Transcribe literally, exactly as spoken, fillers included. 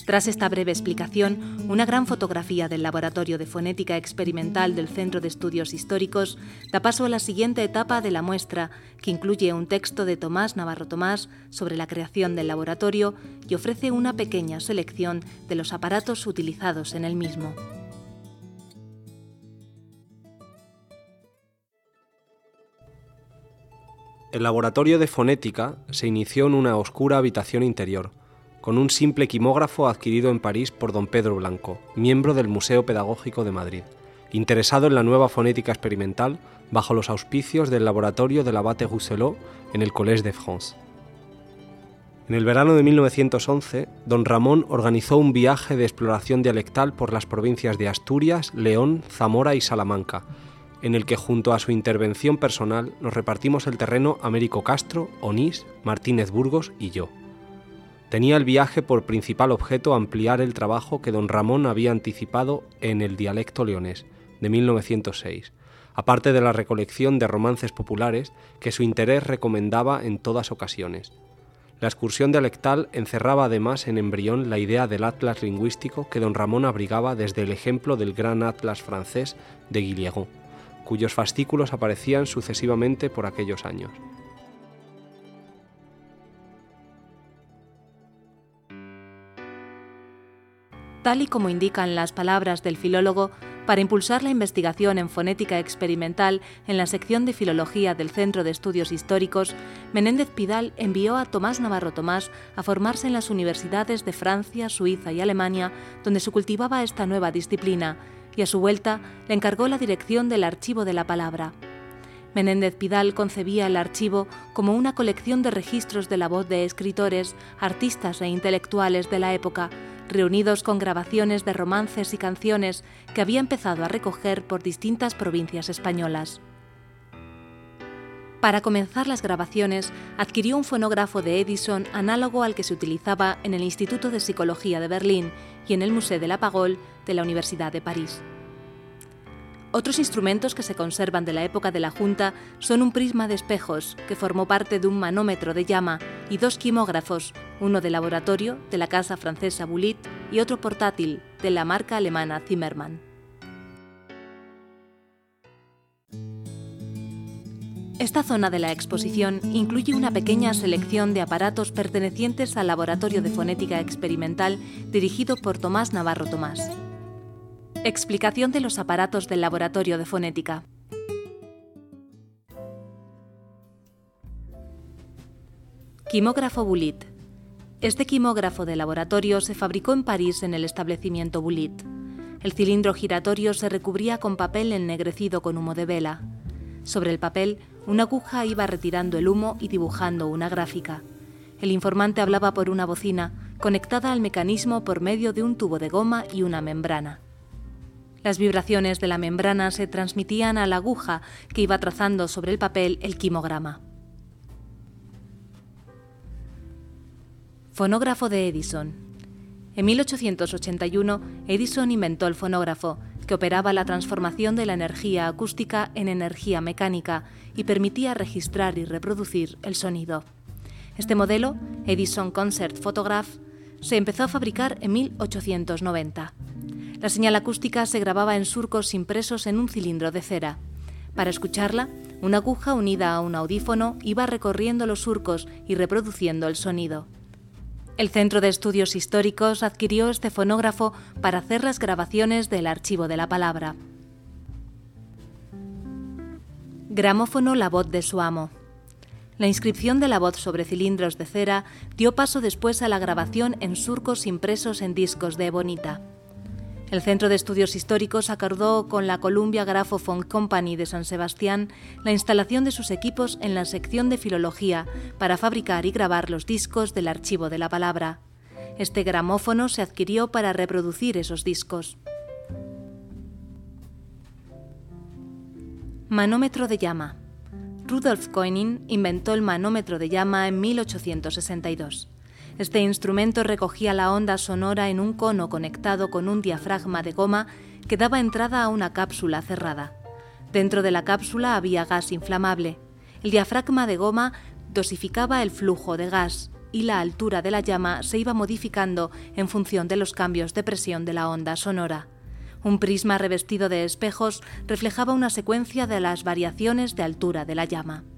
Tras esta breve explicación, una gran fotografía del Laboratorio de Fonética Experimental del Centro de Estudios Históricos da paso a la siguiente etapa de la muestra, que incluye un texto de Tomás Navarro Tomás sobre la creación del laboratorio y ofrece una pequeña selección de los aparatos utilizados en el mismo. El laboratorio de fonética se inició en una oscura habitación interior, con un simple quimógrafo adquirido en París por don Pedro Blanco, miembro del Museo Pedagógico de Madrid, interesado en la nueva fonética experimental bajo los auspicios del laboratorio del abate Rousselot en el Collège de France. En el verano de mil novecientos once, don Ramón organizó un viaje de exploración dialectal por las provincias de Asturias, León, Zamora y Salamanca, en el que junto a su intervención personal nos repartimos el terreno Américo Castro, Onís, Martínez Burgos y yo. Tenía el viaje por principal objeto ampliar el trabajo que don Ramón había anticipado en el dialecto leonés, de mil novecientos seis, aparte de la recolección de romances populares que su interés recomendaba en todas ocasiones. La excursión dialectal encerraba además en embrión la idea del atlas lingüístico que don Ramón abrigaba desde el ejemplo del gran atlas francés de Guillegón, cuyos fascículos aparecían sucesivamente por aquellos años. Tal y como indican las palabras del filólogo, para impulsar la investigación en fonética experimental en la sección de Filología del Centro de Estudios Históricos, Menéndez Pidal envió a Tomás Navarro Tomás a formarse en las universidades de Francia, Suiza y Alemania, donde se cultivaba esta nueva disciplina, y a su vuelta le encargó la dirección del Archivo de la Palabra. Menéndez Pidal concebía el archivo como una colección de registros de la voz de escritores, artistas e intelectuales de la época, reunidos con grabaciones de romances y canciones que había empezado a recoger por distintas provincias españolas. Para comenzar las grabaciones, adquirió un fonógrafo de Edison análogo al que se utilizaba en el Instituto de Psicología de Berlín y en el Musée de la Pagole de la Universidad de París. Otros instrumentos que se conservan de la época de la Junta son un prisma de espejos, que formó parte de un manómetro de llama, y dos quimógrafos, uno de laboratorio, de la casa francesa Boulit, y otro portátil, de la marca alemana Zimmermann. Esta zona de la exposición incluye una pequeña selección de aparatos pertenecientes al Laboratorio de Fonética Experimental dirigido por Tomás Navarro Tomás. Explicación de los aparatos del Laboratorio de Fonética. Quimógrafo Boulit. Este quimógrafo de laboratorio se fabricó en París en el establecimiento Boulit. El cilindro giratorio se recubría con papel ennegrecido con humo de vela. Sobre el papel, una aguja iba retirando el humo y dibujando una gráfica. El informante hablaba por una bocina, conectada al mecanismo por medio de un tubo de goma y una membrana. Las vibraciones de la membrana se transmitían a la aguja que iba trazando sobre el papel el quimograma. Fonógrafo de Edison. En mil ochocientos ochenta y uno, Edison inventó el fonógrafo, que operaba la transformación de la energía acústica en energía mecánica y permitía registrar y reproducir el sonido. Este modelo, Edison Concert Photograph, se empezó a fabricar en mil ochocientos noventa. La señal acústica se grababa en surcos impresos en un cilindro de cera. Para escucharla, una aguja unida a un audífono iba recorriendo los surcos y reproduciendo el sonido. El Centro de Estudios Históricos adquirió este fonógrafo para hacer las grabaciones del Archivo de la Palabra. Gramófono La Voz de su amo. La inscripción de la voz sobre cilindros de cera dio paso después a la grabación en surcos impresos en discos de ebonita. El Centro de Estudios Históricos acordó con la Columbia Graphophone Company de San Sebastián la instalación de sus equipos en la sección de Filología para fabricar y grabar los discos del Archivo de la Palabra. Este gramófono se adquirió para reproducir esos discos. Manómetro de llama. Rudolf Koenig inventó el manómetro de llama en mil ochocientos sesenta y dos. Este instrumento recogía la onda sonora en un cono conectado con un diafragma de goma que daba entrada a una cápsula cerrada. Dentro de la cápsula había gas inflamable. El diafragma de goma dosificaba el flujo de gas y la altura de la llama se iba modificando en función de los cambios de presión de la onda sonora. Un prisma revestido de espejos reflejaba una secuencia de las variaciones de altura de la llama.